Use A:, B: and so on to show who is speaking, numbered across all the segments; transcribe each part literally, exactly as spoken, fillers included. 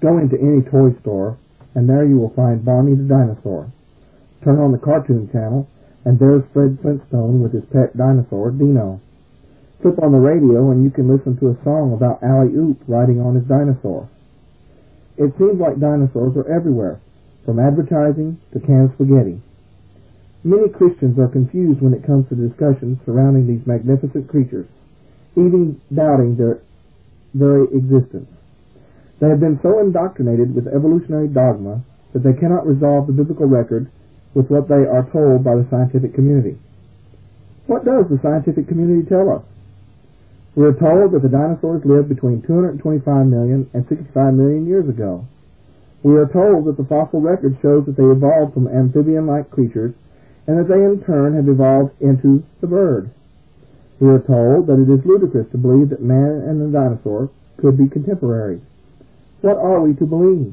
A: Go into any toy store, and there you will find Barney the dinosaur. Turn on the Cartoon Channel, and there's Fred Flintstone with his pet dinosaur, Dino. Flip on the radio, and you can listen to a song about Alley-Oop riding on his dinosaur. It seems like dinosaurs are everywhere, from advertising to canned spaghetti. Many Christians are confused when it comes to discussions surrounding these magnificent creatures, even doubting their very existence. They have been so indoctrinated with evolutionary dogma that they cannot resolve the biblical record with what they are told by the scientific community. What does the scientific community tell us? We are told that the dinosaurs lived between two hundred twenty-five million and sixty-five million years ago. We are told that the fossil record shows that they evolved from amphibian-like creatures and that they in turn have evolved into the bird. We are told that it is ludicrous to believe that man and the dinosaur could be contemporaries. What are we to believe?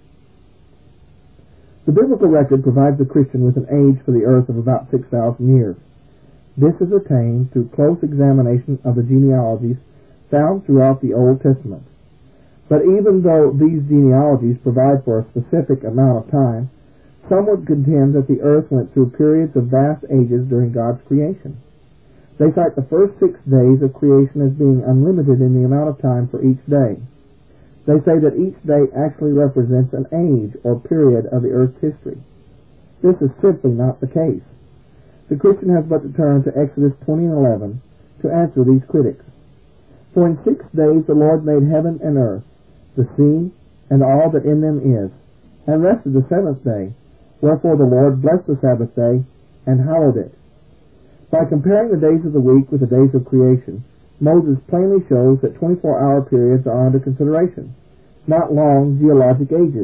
A: The biblical record provides the Christian with an age for the earth of about six thousand years. This is attained through close examination of the genealogies found throughout the Old Testament. But even though these genealogies provide for a specific amount of time, some would contend that the earth went through periods of vast ages during God's creation. They cite the first six days of creation as being unlimited in the amount of time for each day. They say that each day actually represents an age or period of the earth's history. This is simply not the case. The Christian has but to turn to Exodus twenty and eleven to answer these critics. For in six days the Lord made heaven and earth, the sea, and all that in them is, and rested the seventh day. Wherefore the Lord blessed the Sabbath day, and hallowed it. By comparing the days of the week with the days of creation, Moses plainly shows that twenty-four hour periods are under consideration, not long geologic ages.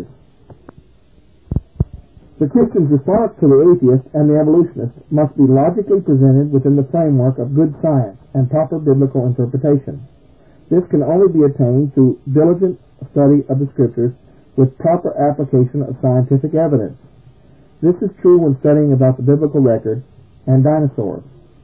A: The Christian's response to the atheist and the evolutionist must be logically presented within the framework of good science and proper biblical interpretation. This can only be attained through diligent study of the Scriptures with proper application of scientific evidence. This is true when studying about the biblical record and dinosaurs.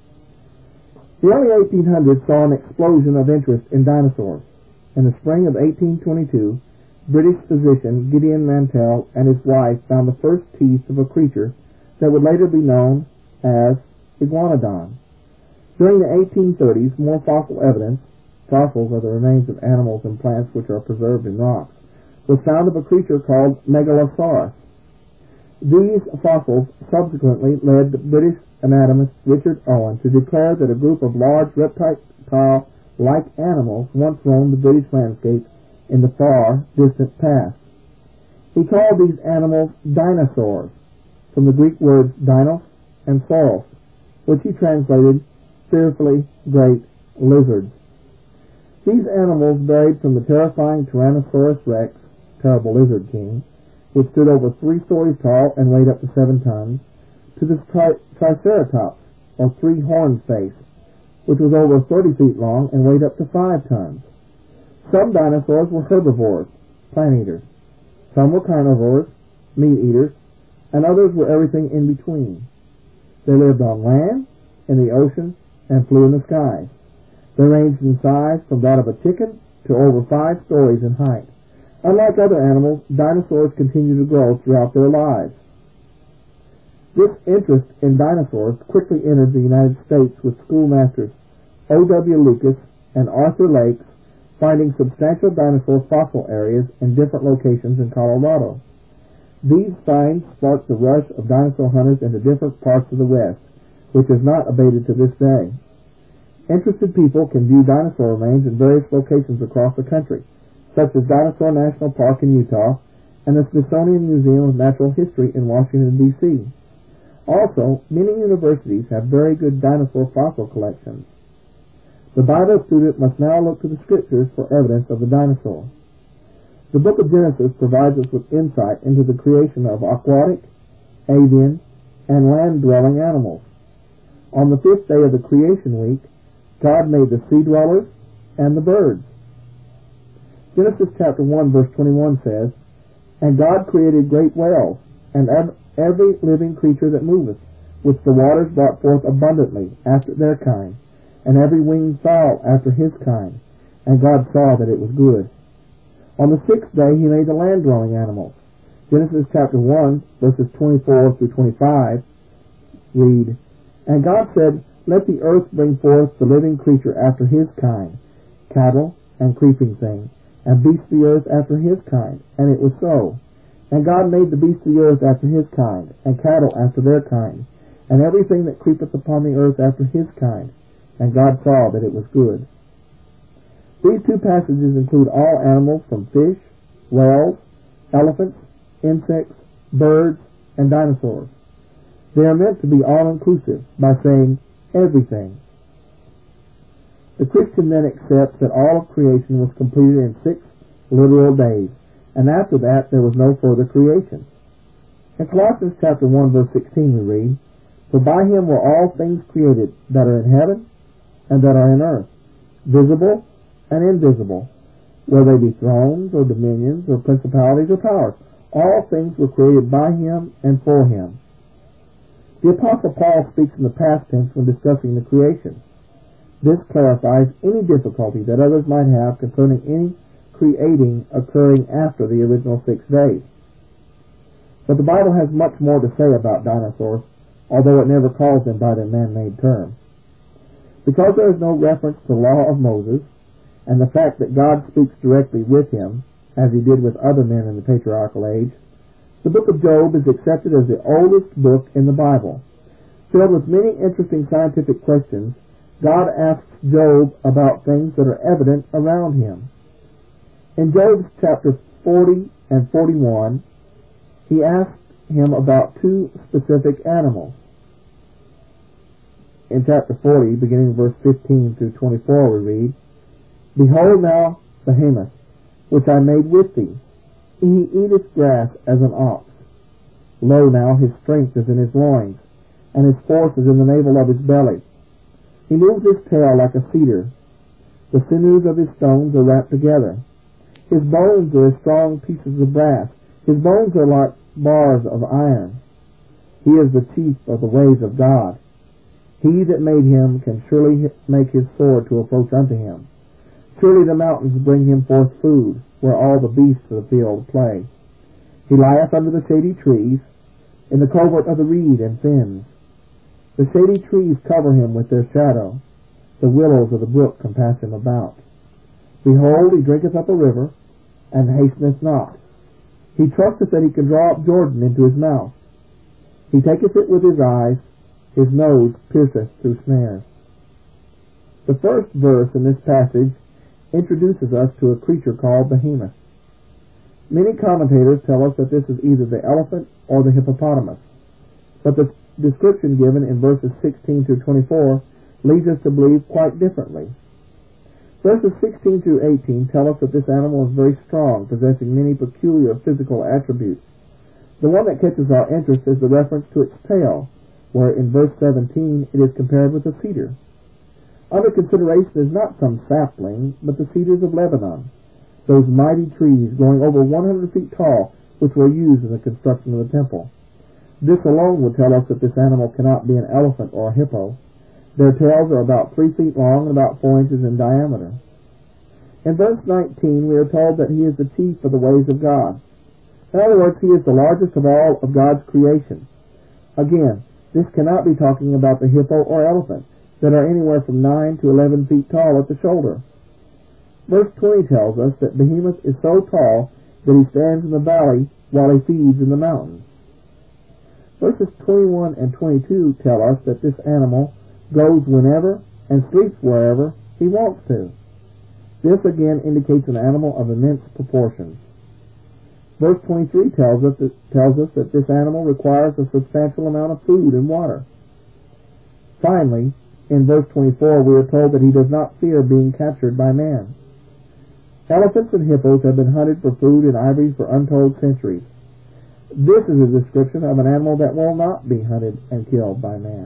A: The early eighteen hundreds saw an explosion of interest in dinosaurs. In the spring of eighteen twenty-two, British physician Gideon Mantell and his wife found the first teeth of a creature that would later be known as Iguanodon. During the eighteen thirties, more fossil evidence, fossils are the remains of animals and plants which are preserved in rocks, was found of a creature called Megalosaurus. These fossils subsequently led the British anatomist Richard Owen to declare that a group of large reptile-like animals once roamed the British landscape in the far distant past. He called these animals dinosaurs, from the Greek words dinos and sauros, which he translated fearfully great lizards. These animals varied from the terrifying Tyrannosaurus rex, terrible lizard king, which stood over three stories tall and weighed up to seven tons, to the tri- Triceratops, or three-horned face, which was over thirty feet long and weighed up to five tons. Some dinosaurs were herbivores, plant-eaters. Some were carnivores, meat-eaters, and others were everything in between. They lived on land, in the ocean, and flew in the skies. They ranged in size from that of a chicken to over five stories in height. Unlike other animals, dinosaurs continue to grow throughout their lives. This interest in dinosaurs quickly entered the United States with schoolmasters O W Lucas and Arthur Lakes finding substantial dinosaur fossil areas in different locations in Colorado. These finds sparked the rush of dinosaur hunters into different parts of the West, which has not abated to this day. Interested people can view dinosaur remains in various locations across the country, such as Dinosaur National Park in Utah and the Smithsonian Museum of Natural History in Washington, D C Also, many universities have very good dinosaur fossil collections. The Bible student must now look to the Scriptures for evidence of the dinosaur. The book of Genesis provides us with insight into the creation of aquatic, avian, and land-dwelling animals. On the fifth day of the creation week, God made the sea dwellers and the birds. Genesis chapter one verse twenty-one says, And God created great whales, and every living creature that moveth, which the waters brought forth abundantly after their kind, and every winged fowl after his kind. And God saw that it was good. On the sixth day he made the land-dwelling animals. Genesis chapter one, verses twenty-four through twenty-five read, And God said, Let the earth bring forth the living creature after his kind, cattle and creeping things, and beasts of the earth after his kind. And it was so. And God made the beasts of the earth after his kind, and cattle after their kind, and everything that creepeth upon the earth after his kind. And God saw that it was good. These two passages include all animals from fish, whales, elephants, insects, birds, and dinosaurs. They are meant to be all-inclusive by saying everything. The Christian then accepts that all of creation was completed in six literal days, and after that there was no further creation. In Colossians chapter one, verse sixteen we read, For by him were all things created that are in heaven and that are in earth, visible and invisible, whether they be thrones or dominions or principalities or powers. All things were created by him and for him. The Apostle Paul speaks in the past tense when discussing the creation. This clarifies any difficulty that others might have concerning any creating occurring after the original six days. But the Bible has much more to say about dinosaurs, although it never calls them by their man-made term. Because there is no reference to the law of Moses, and the fact that God speaks directly with him, as he did with other men in the patriarchal age, the book of Job is accepted as the oldest book in the Bible. Filled with many interesting scientific questions, God asks Job about things that are evident around him. In Job chapter forty and forty-one, he asks him about two specific animals. In chapter forty, beginning verse fifteen through twenty-four, we read, Behold now Behemoth, which I made with thee. He eateth grass as an ox. Lo now, his strength is in his loins, and his force is in the navel of his belly. He moves his tail like a cedar. The sinews of his stones are wrapped together. His bones are as strong pieces of brass. His bones are like bars of iron. He is the chief of the ways of God. He that made him can surely make his sword to approach unto him. Surely the mountains bring him forth food, where all the beasts of the field play. He lieth under the shady trees, in the covert of the reed and fens. The shady trees cover him with their shadow. The willows of the brook compass him about. Behold, he drinketh up a river, and hasteneth not. He trusteth that he can draw up Jordan into his mouth. He taketh it with his eyes. His nose pierceth through snares. The first verse in this passage introduces us to a creature called Behemoth. Many commentators tell us that this is either the elephant or the hippopotamus, but the description given in verses sixteen through twenty-four leads us to believe quite differently. Verses sixteen through eighteen tell us that this animal is very strong, possessing many peculiar physical attributes. The one that catches our interest is the reference to its tail, where in verse seventeen it is compared with a cedar. Under consideration is not some sapling, but the cedars of Lebanon, those mighty trees growing over one hundred feet tall, which were used in the construction of the temple. This alone would tell us that this animal cannot be an elephant or a hippo. Their tails are about three feet long and about four inches in diameter. In verse nineteen we are told that he is the chief of the ways of God. In other words, he is the largest of all of God's creation. Again, this cannot be talking about the hippo or elephant, that are anywhere from nine to eleven feet tall at the shoulder. Verse twenty tells us that Behemoth is so tall that he stands in the valley while he feeds in the mountains. Verses twenty-one and twenty-two tell us that this animal goes whenever and sleeps wherever he wants to. This again indicates an animal of immense proportions. Verse twenty-three tells us, that, tells us that this animal requires a substantial amount of food and water. Finally, in verse twenty-four, we are told that he does not fear being captured by man. Elephants and hippos have been hunted for food and ivory for untold centuries. This is a description of an animal that will not be hunted and killed by man.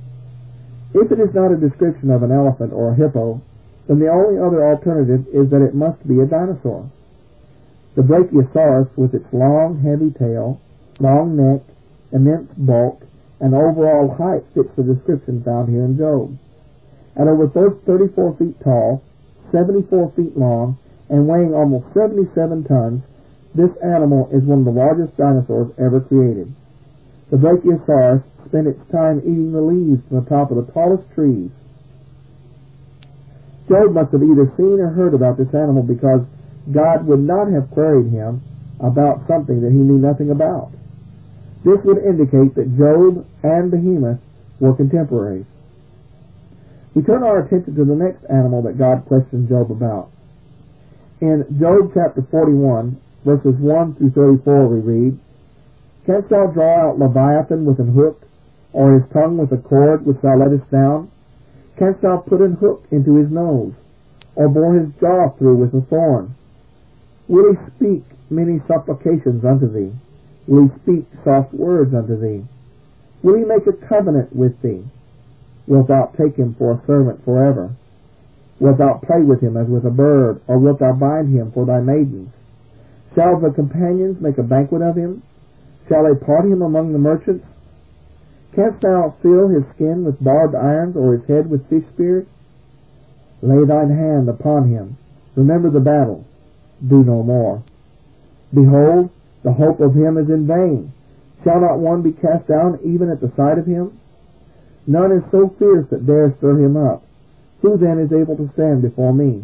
A: If it is not a description of an elephant or a hippo, then the only other alternative is that it must be a dinosaur. The Brachiosaurus, with its long, heavy tail, long neck, immense bulk, and overall height, fits the description found here in Job. At over thirty-four feet tall, seventy-four feet long, and weighing almost seventy-seven tons, this animal is one of the largest dinosaurs ever created. The Brachiosaurus spent its time eating the leaves from the top of the tallest trees. Job must have either seen or heard about this animal, because God would not have queried him about something that he knew nothing about. This would indicate that Job and Behemoth were contemporaries. We turn our attention to the next animal that God questioned Job about. In Job chapter forty-one, verses one through thirty-four, we read, "Canst thou draw out Leviathan with an hook, or his tongue with a cord which thou lettest down? Canst thou put an hook into his nose, or bore his jaw through with a thorn? Will he speak many supplications unto thee? Will he speak soft words unto thee? Will he make a covenant with thee? Wilt thou take him for a servant forever? Wilt thou play with him as with a bird, or wilt thou bind him for thy maidens? Shall the companions make a banquet of him? Shall they part him among the merchants? Canst thou fill his skin with barbed irons, or his head with fish spears? Lay thine hand upon him. Remember the battle. Do no more. Behold, the hope of him is in vain. Shall not one be cast down even at the sight of him? None is so fierce that dares stir him up. Who then is able to stand before me?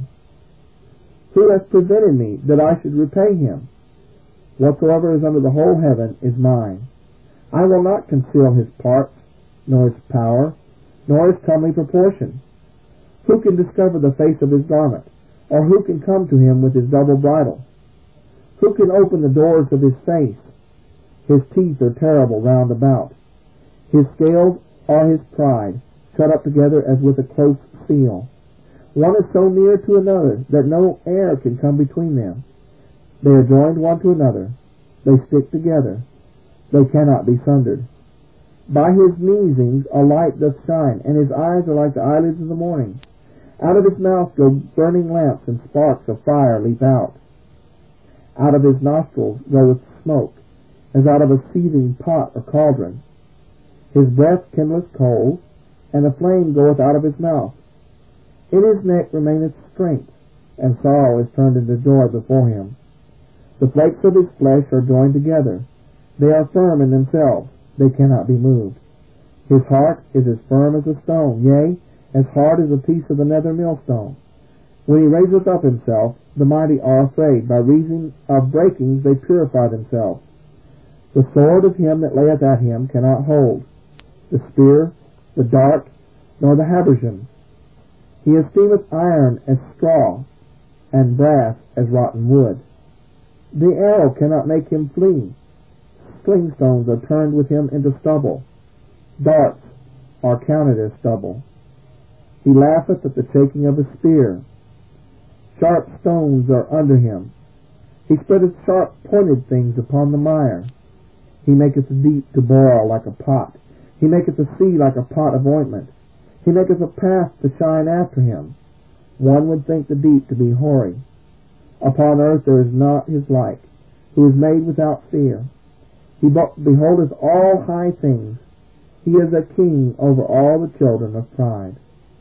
A: Who hath prevented me that I should repay him? Whatsoever is under the whole heaven is mine. I will not conceal his parts, nor his power, nor his comely proportion. Who can discover the face of his garment, or who can come to him with his double bridle? Who can open the doors of his face? His teeth are terrible round about. His scales are his pride, shut up together as with a close seal. One is so near to another that no air can come between them. They are joined one to another. They stick together. They cannot be sundered. By his sneezings a light doth shine, and his eyes are like the eyelids of the morning. Out of his mouth go burning lamps, and sparks of fire leap out. Out of his nostrils goeth smoke, as out of a seething pot or cauldron. His breath kindleth coals, and a flame goeth out of his mouth. In his neck remaineth strength, and sorrow is turned into joy before him. The flakes of his flesh are joined together. They are firm in themselves. They cannot be moved. His heart is as firm as a stone, yea, as hard as a piece of the nether millstone. When he raiseth up himself, the mighty are afraid. By reason of breakings they purify themselves. The sword of him that layeth at him cannot hold, the spear, the dart, nor the habergeon. He esteemeth iron as straw, and brass as rotten wood. The arrow cannot make him flee. Sling stones are turned with him into stubble. Darts are counted as stubble. He laugheth at the shaking of a spear. Sharp stones are under him. He spreadeth sharp pointed things upon the mire. He maketh the deep to boil like a pot. He maketh the sea like a pot of ointment. He maketh a path to shine after him. One would think the deep to be hoary. Upon earth there is not his like, who is made without fear. He beholdeth all high things. He is a king over all the children of pride.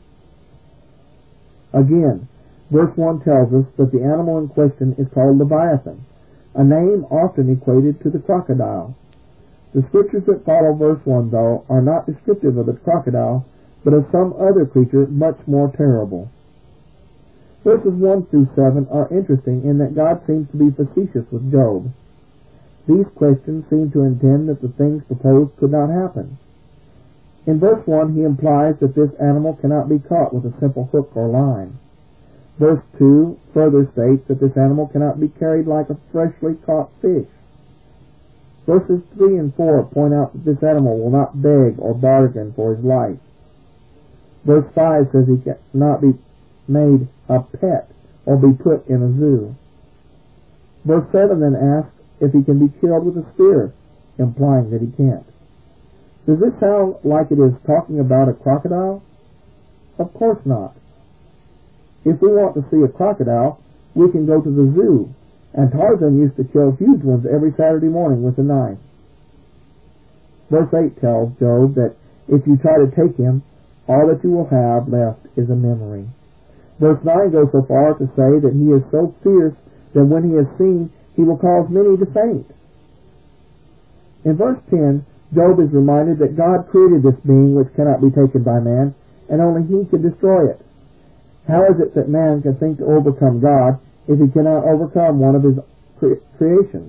A: Again, verse one tells us that the animal in question is called Leviathan, a name often equated to the crocodile. The scriptures that follow verse one, though, are not descriptive of the crocodile, but of some other creature much more terrible. Verses one through seven are interesting in that God seems to be facetious with Job. These questions seem to intend that the things proposed could not happen. In verse one he implies that this animal cannot be caught with a simple hook or line. Verse two further states that this animal cannot be carried like a freshly caught fish. Verses three and four point out that this animal will not beg or bargain for his life. Verse five says he cannot be made a pet or be put in a zoo. Verse seven then asks if he can be killed with a spear, implying that he can't. Does this sound like it is talking about a crocodile? Of course not. If we want to see a crocodile, we can go to the zoo, and Tarzan used to kill huge ones every Saturday morning with a knife. Verse eight tells Job that if you try to take him, all that you will have left is a memory. Verse nine goes so far to say that he is so fierce that when he is seen, he will cause many to faint. In verse ten, Job is reminded that God created this being which cannot be taken by man, and only he can destroy it. How is it that man can think to overcome God if he cannot overcome one of his cre- creations?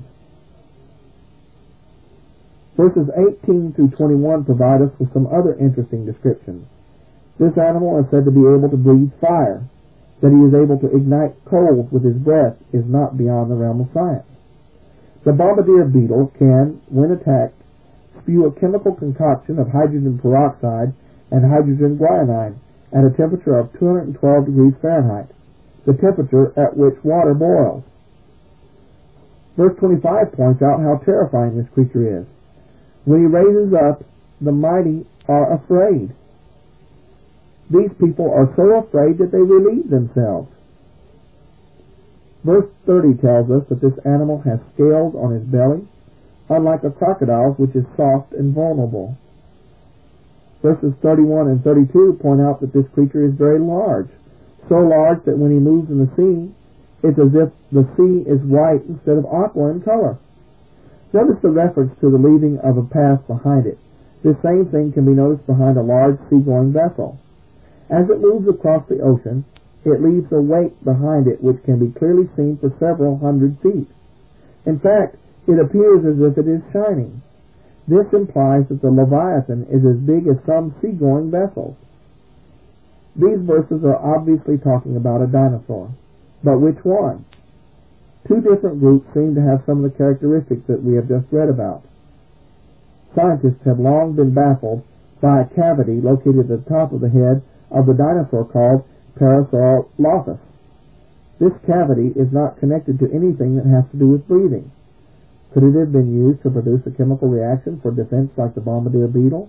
A: Verses eighteen through twenty-one provide us with some other interesting descriptions. This animal is said to be able to breathe fire. That he is able to ignite coals with his breath is not beyond the realm of science. The bombardier beetle can, when attacked, spew a chemical concoction of hydrogen peroxide and hydrogen guanine at a temperature of two hundred twelve degrees Fahrenheit, the temperature at which water boils. Verse twenty-five points out how terrifying this creature is. When he raises up, the mighty are afraid. These people are so afraid that they relieve themselves. Verse thirty tells us that this animal has scales on his belly, unlike a crocodile's, which is soft and vulnerable. Verses thirty-one and thirty-two point out that this creature is very large, so large that when he moves in the sea, it's as if the sea is white instead of aqua in color. Notice the reference to the leaving of a path behind it. This same thing can be noticed behind a large seagoing vessel. As it moves across the ocean, it leaves a weight behind it which can be clearly seen for several hundred feet. In fact, it appears as if it is shining. This implies that the Leviathan is as big as some seagoing vessels. These verses are obviously talking about a dinosaur. But which one? Two different groups seem to have some of the characteristics that we have just read about. Scientists have long been baffled by a cavity located at the top of the head of the dinosaur called Parasaurolophus. This cavity is not connected to anything that has to do with breathing. Could it have been used to produce a chemical reaction for defense like the bombardier beetle?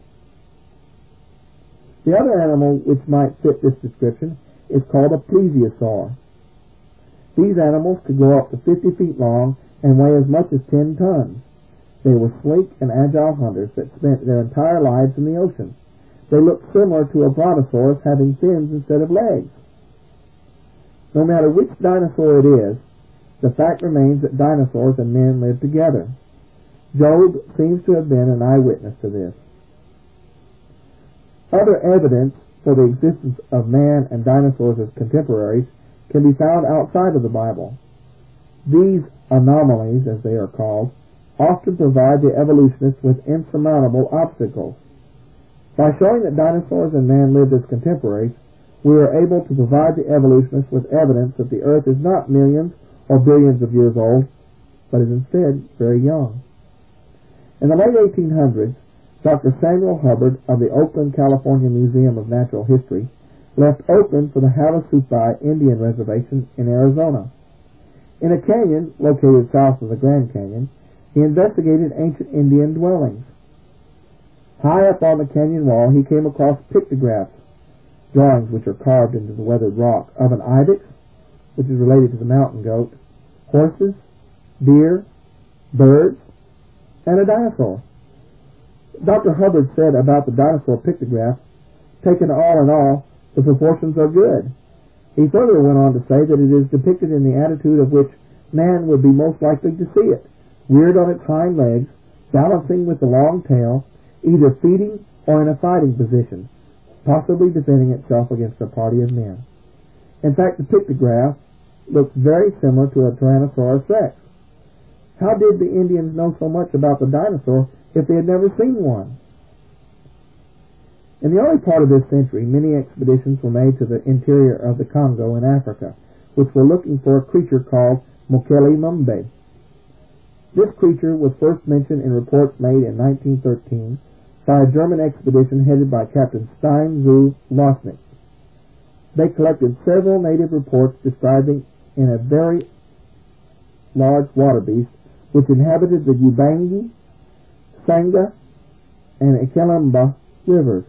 A: The other animal which might fit this description is called a plesiosaur. These animals could grow up to fifty feet long and weigh as much as ten tons. They were sleek and agile hunters that spent their entire lives in the ocean. They looked similar to a brontosaurus having fins instead of legs. No matter which dinosaur it is, the fact remains that dinosaurs and men lived together. Job seems to have been an eyewitness to this. Other evidence for the existence of man and dinosaurs as contemporaries can be found outside of the Bible. These anomalies, as they are called, often provide the evolutionists with insurmountable obstacles. By showing that dinosaurs and man lived as contemporaries, we are able to provide the evolutionists with evidence that the earth is not millions or billions of years old, but is instead very young. In the late eighteen hundreds, Doctor Samuel Hubbard of the Oakland, California Museum of Natural History left Oakland for the Havasupai Indian Reservation in Arizona. In a canyon located south of the Grand Canyon, he investigated ancient Indian dwellings. High up on the canyon wall, he came across pictographs, drawings which are carved into the weathered rock, of an ibex, which is related to the mountain goat, horses, deer, birds, and a dinosaur. Doctor Hubbard said about the dinosaur pictographs, taken all in all, the proportions are good. He further went on to say that it is depicted in the attitude of which man would be most likely to see it, reared on its hind legs, balancing with the long tail, either feeding or in a fighting position, possibly defending itself against a party of men. In fact, the pictograph looks very similar to a Tyrannosaurus rex. How did the Indians know so much about the dinosaur if they had never seen one? In the early part of this century, many expeditions were made to the interior of the Congo in Africa, which were looking for a creature called Mokele Mumbe. This creature was first mentioned in reports made in nineteen thirteen by a German expedition headed by Captain Stein zu Losnick. They collected several native reports describing in a very large water beast which inhabited the Ubangi, Sanga, and Ikelemba rivers.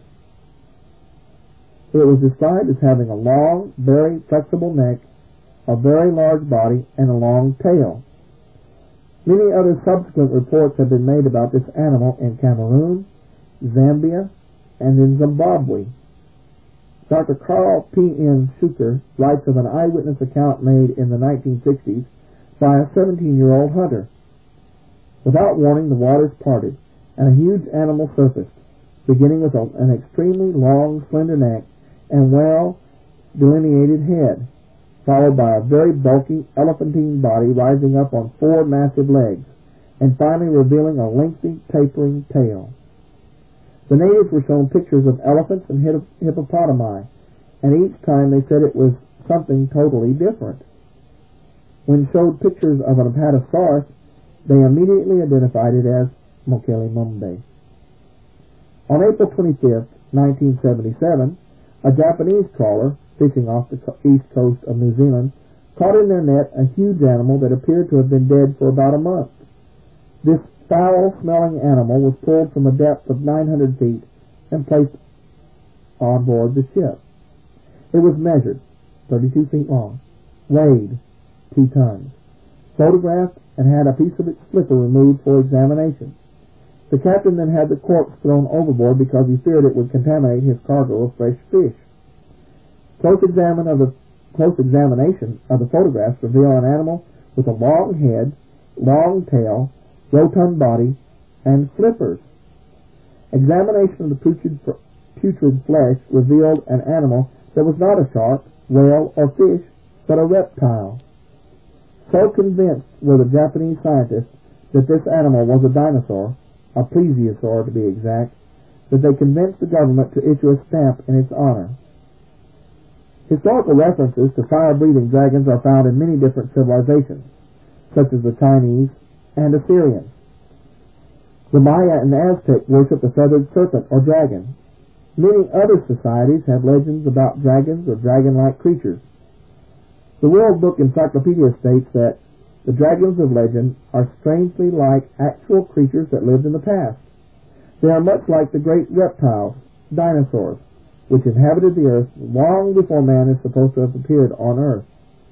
A: It was described as having a long, very flexible neck, a very large body, and a long tail. Many other subsequent reports have been made about this animal in Cameroon, Zambia, and in Zimbabwe. Doctor Carl P. N. Schuker writes of an eyewitness account made in the nineteen sixties by a seventeen-year-old hunter. Without warning, the waters parted, and a huge animal surfaced, beginning with a, an extremely long, slender neck and well-delineated head, followed by a very bulky, elephantine body rising up on four massive legs, and finally revealing a lengthy, tapering tail. The natives were shown pictures of elephants and hippopotami, and each time they said it was something totally different. When showed pictures of an apatosaurus, they immediately identified it as Mokele Mumbe. On April twenty-fifth, nineteen seventy-seven, a Japanese trawler, fishing off the east coast of New Zealand, caught in their net a huge animal that appeared to have been dead for about a month. This foul-smelling animal was pulled from a depth of nine hundred feet and placed on board the ship. It was measured, thirty-two feet long, weighed two tons, photographed, and had a piece of its flipper removed for examination. The captain then had the corpse thrown overboard because he feared it would contaminate his cargo of fresh fish. Close, examine of the, close examination of the photographs reveal an animal with a long head, long tail, rotund body, and flippers. Examination of the putrid, putrid flesh revealed an animal that was not a shark, whale, or fish, but a reptile. So convinced were the Japanese scientists that this animal was a dinosaur, a plesiosaur to be exact, that they convinced the government to issue a stamp in its honor. Historical references to fire-breathing dragons are found in many different civilizations, such as the Chinese and Assyrians. The Maya and the Aztec worship the feathered serpent or dragon. Many other societies have legends about dragons or dragon-like creatures. The World Book Encyclopedia states that the dragons of legend are strangely like actual creatures that lived in the past. They are much like the great reptiles, dinosaurs, which inhabited the earth long before man is supposed to have appeared on earth.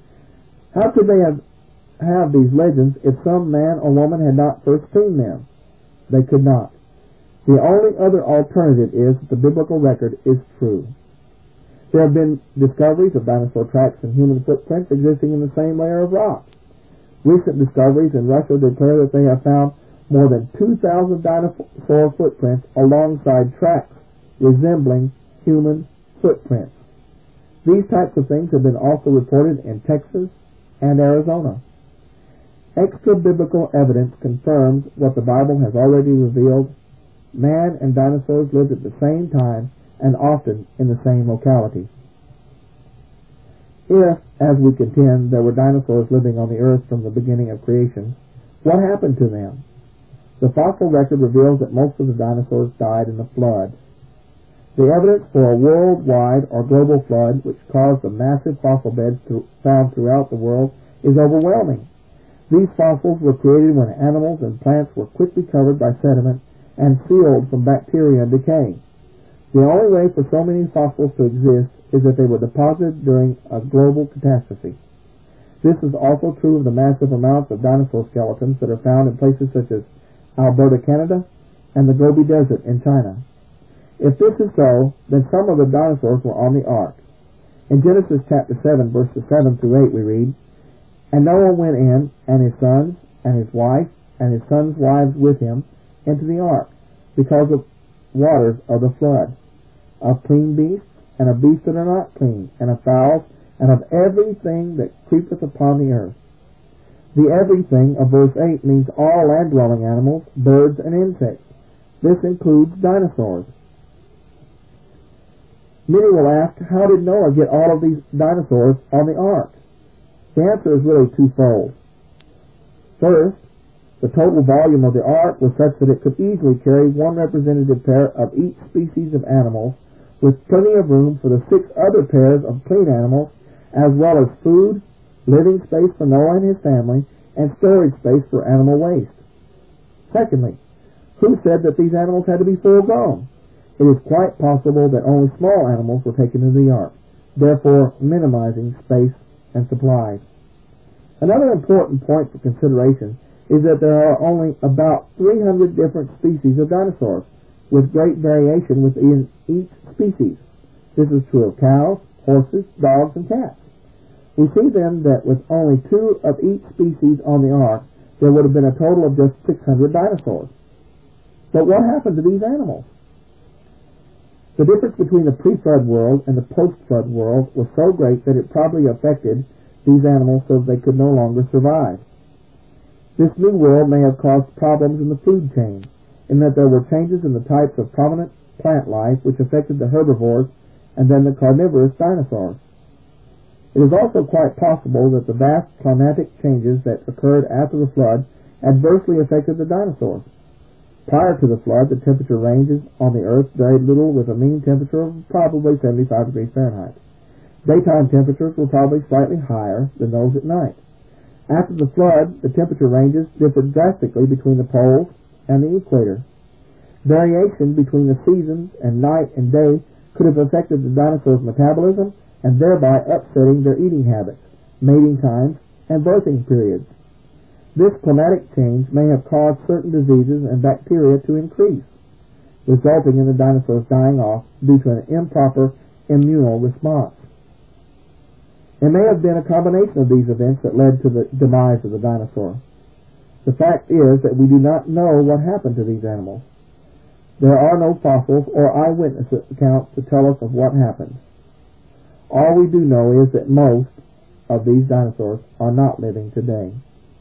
A: How could they have, have these legends if some man or woman had not first seen them? They could not. The only other alternative is that the biblical record is true. There have been discoveries of dinosaur tracks and human footprints existing in the same layer of rock. Recent discoveries in Russia declare that they have found more than two thousand dinosaur footprints alongside tracks resembling human footprints. These types of things have been also reported in Texas and Arizona. Extra-biblical evidence confirms what the Bible has already revealed. Man and dinosaurs lived at the same time and often in the same locality. If, as we contend, there were dinosaurs living on the earth from the beginning of creation, what happened to them? The fossil record reveals that most of the dinosaurs died in the flood. The evidence for a worldwide or global flood which caused the massive fossil beds to, found throughout the world is overwhelming. These fossils were created when animals and plants were quickly covered by sediment and sealed from bacteria and decay. The only way for so many fossils to exist is that they were deposited during a global catastrophe. This is also true of the massive amounts of dinosaur skeletons that are found in places such as Alberta, Canada, and the Gobi Desert in China. If this is so, then some of the dinosaurs were on the ark. In Genesis chapter seven, verses seven through eight, we read, "And Noah went in, and his sons, and his wife, and his sons' wives with him, into the ark, because of waters of the flood, of clean beasts, and of beasts that are not clean, and of fowls, and of everything that creepeth upon the earth." The everything of verse eight means all land-dwelling animals, birds, and insects. This includes dinosaurs. Many will ask, how did Noah get all of these dinosaurs on the ark? The answer is really twofold. First, the total volume of the ark was such that it could easily carry one representative pair of each species of animals, with plenty of room for the six other pairs of clean animals, as well as food, living space for Noah and his family, and storage space for animal waste. Secondly, who said that these animals had to be full grown? It is quite possible that only small animals were taken into the ark, therefore minimizing space and supplies. Another important point for consideration is that there are only about three hundred different species of dinosaurs, with great variation within each species. This is true of cows, horses, dogs, and cats. We see then that with only two of each species on the ark, there would have been a total of just six hundred dinosaurs. But what happened to these animals? The difference between the pre-flood world and the post-flood world was so great that it probably affected these animals so that they could no longer survive. This new world may have caused problems in the food chain, in that there were changes in the types of prominent plant life which affected the herbivores and then the carnivorous dinosaurs. It is also quite possible that the vast climatic changes that occurred after the flood adversely affected the dinosaurs. Prior to the flood, the temperature ranges on the earth varied little, with a mean temperature of probably seventy-five degrees Fahrenheit. Daytime temperatures were probably slightly higher than those at night. After the flood, the temperature ranges differed drastically between the poles and the equator. Variation between the seasons and night and day could have affected the dinosaurs' metabolism and thereby upsetting their eating habits, mating times, and birthing periods. This climatic change may have caused certain diseases and bacteria to increase, resulting in the dinosaurs dying off due to an improper immunal response. It may have been a combination of these events that led to the demise of the dinosaur. The fact is that we do not know what happened to these animals. There are no fossils or eyewitness accounts to tell us of what happened. All we do know is that most of these dinosaurs are not living today.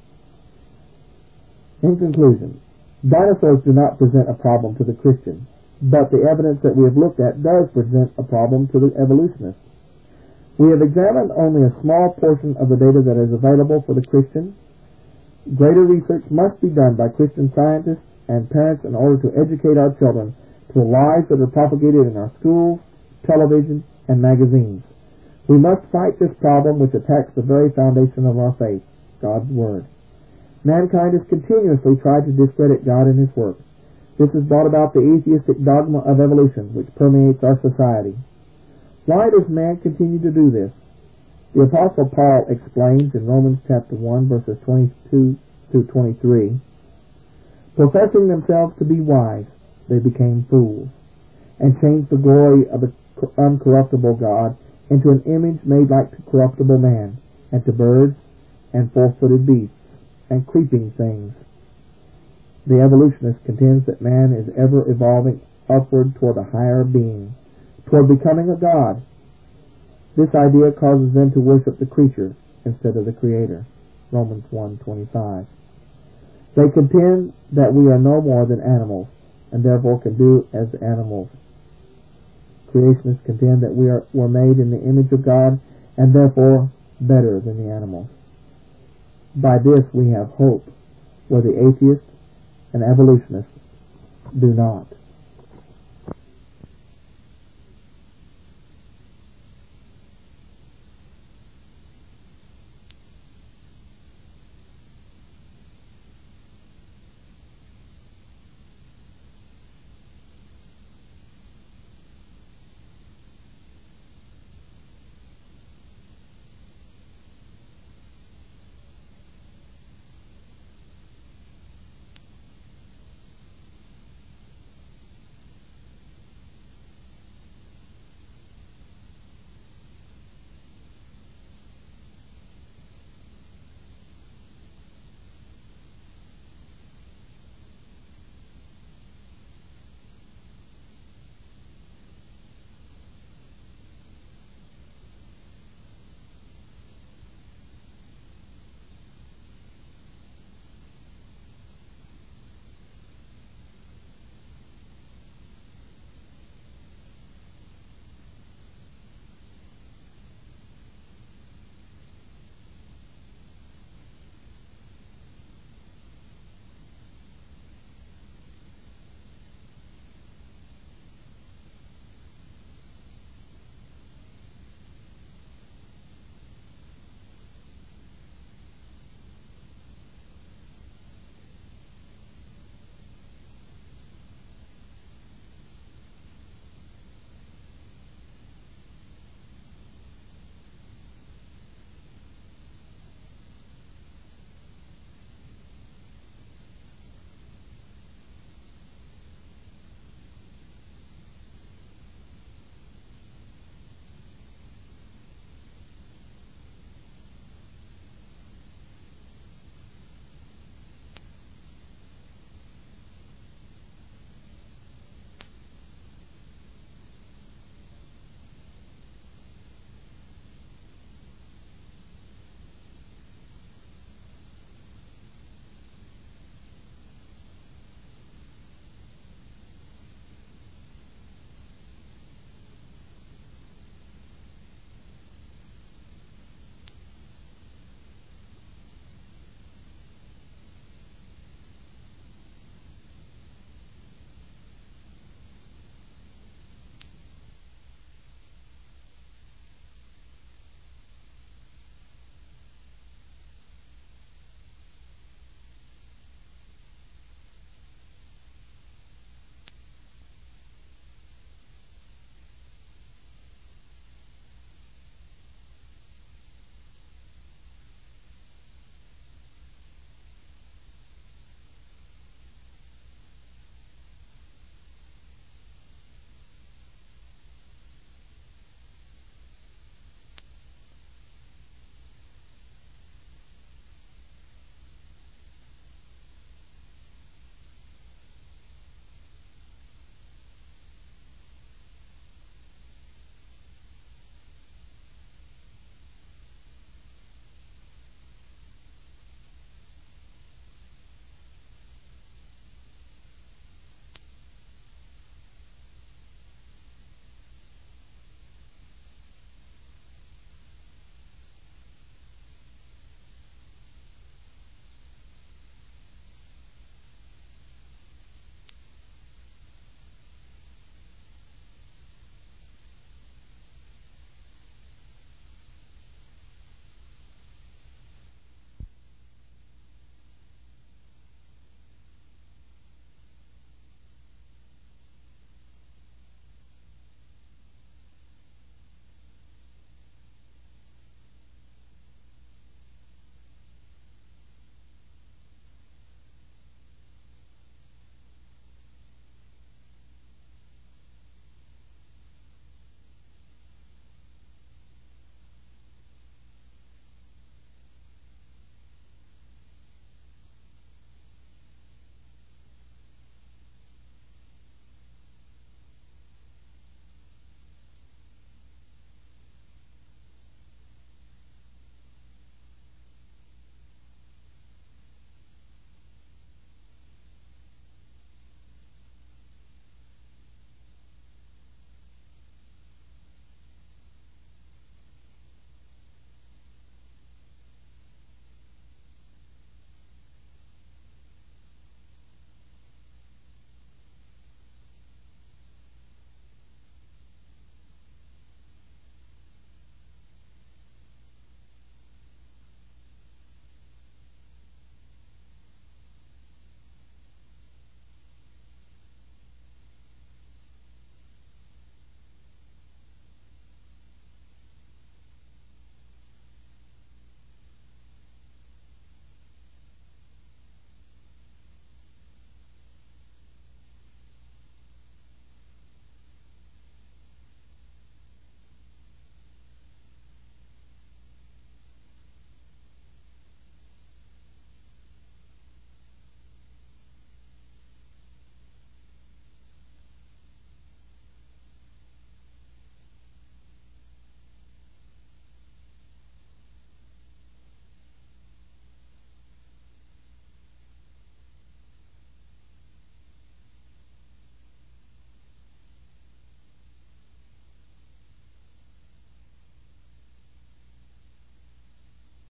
A: In conclusion, dinosaurs do not present a problem to the Christian, but the evidence that we have looked at does present a problem to the evolutionists. We have examined only a small portion of the data that is available for the Christian. Greater research must be done by Christian scientists and parents in order to educate our children to the lies that are propagated in our schools, television, and magazines. We must fight this problem which attacks the very foundation of our faith, God's Word. Mankind has continuously tried to discredit God and His work. This has brought about the atheistic dogma of evolution which permeates our society. Why does man continue to do this? The Apostle Paul explains in Romans chapter one, verses twenty-two to twenty-three, professing themselves to be wise, they became fools, and changed the glory of the uncorruptible God into an image made like to corruptible man, and to birds, and four-footed beasts, and creeping things. The evolutionist contends that man is ever evolving upward toward a higher being, toward becoming a god. This idea causes them to worship the creature instead of the Creator. Romans one twenty-five. They contend that we are no more than animals, and therefore can do as animals. Creationists contend that we are were made in the image of God, and therefore better than the animals. By this we have hope, where the atheists and evolutionists do not.